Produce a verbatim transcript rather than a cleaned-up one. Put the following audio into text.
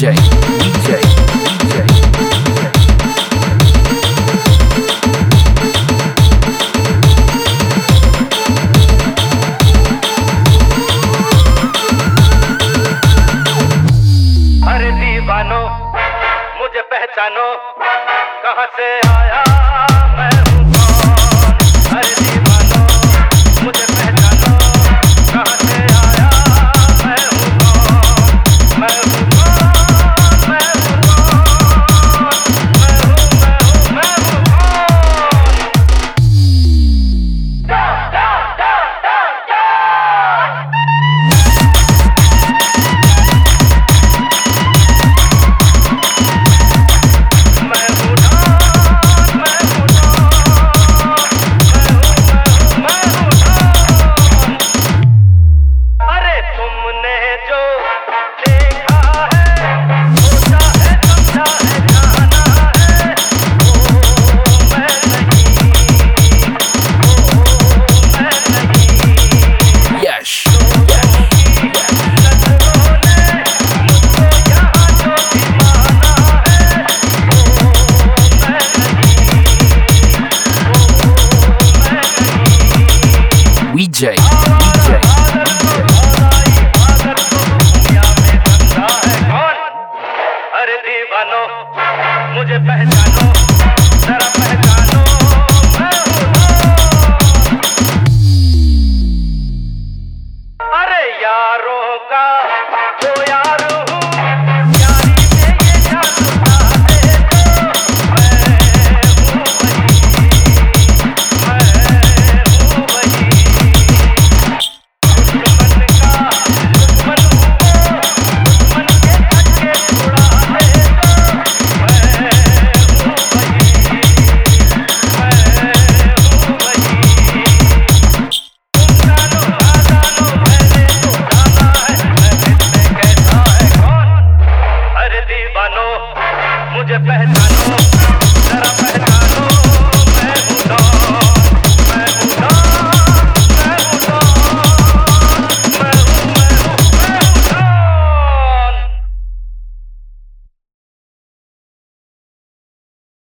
वीजे वीजे अरे दीवानो मुझे पहचानो, कहाँ से आया मैं हूँ कौन। अरे दीवानो मुझे पहचानो, कहाँ से आया मैं हूँ कौन। मैं हूँ कौन, मैं हूँ कौन, मैं हूँ मैं हूँ मैं हूँ कौन। डा, डा, डा, डा, डा। वीजे वीजे अरे दीवानो मुझे पहचान